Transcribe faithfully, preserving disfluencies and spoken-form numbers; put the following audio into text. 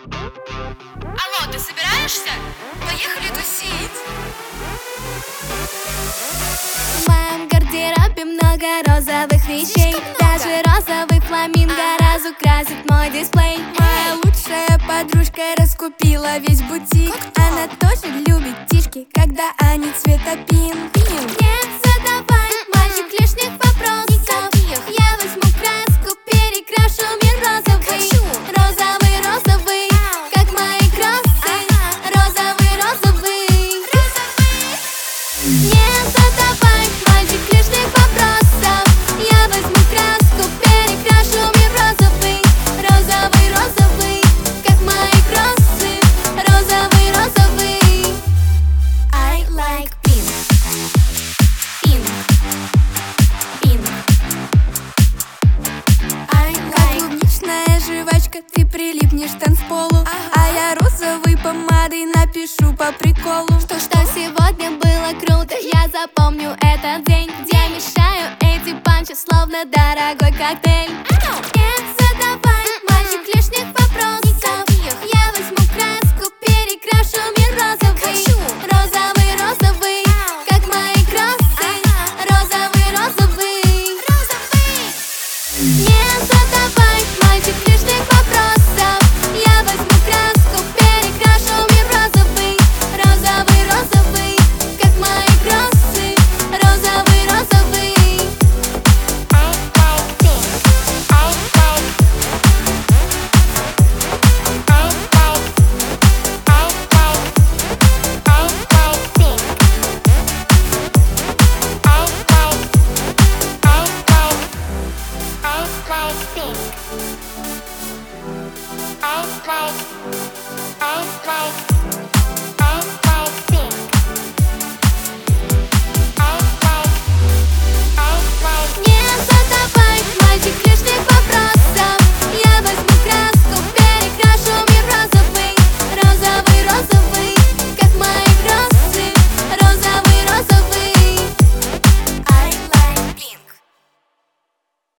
Алло, ты собираешься? Поехали тусить. В моем гардеробе много розовых вещей. Даже розовый фламинго разукрасит мой дисплей. Моя лучшая подружка раскупила весь бутик. Она тоже любит тишки, когда они цвета пинк. Не задавай, мальчик, лишних вопросов. Я возьму краску, перекрашу мир розовый. Розовый, розовый, как мои кроссы. Розовый, розовый. Не задавай, мальчик, лишних вопросов. Я возьму краску, перекрашу мир розовый. Розовый, розовый, как мои кроссы. Розовый, розовый. I like pink. Pink. Pink. I like. Как клубничная жвачка, ты прилипнешь к танцполу. А я розовой помадой напишу по приколу. Что, что сегодня было круто, я запомню этот день, где мешаю эти панчи, словно дорогой коктейль. Не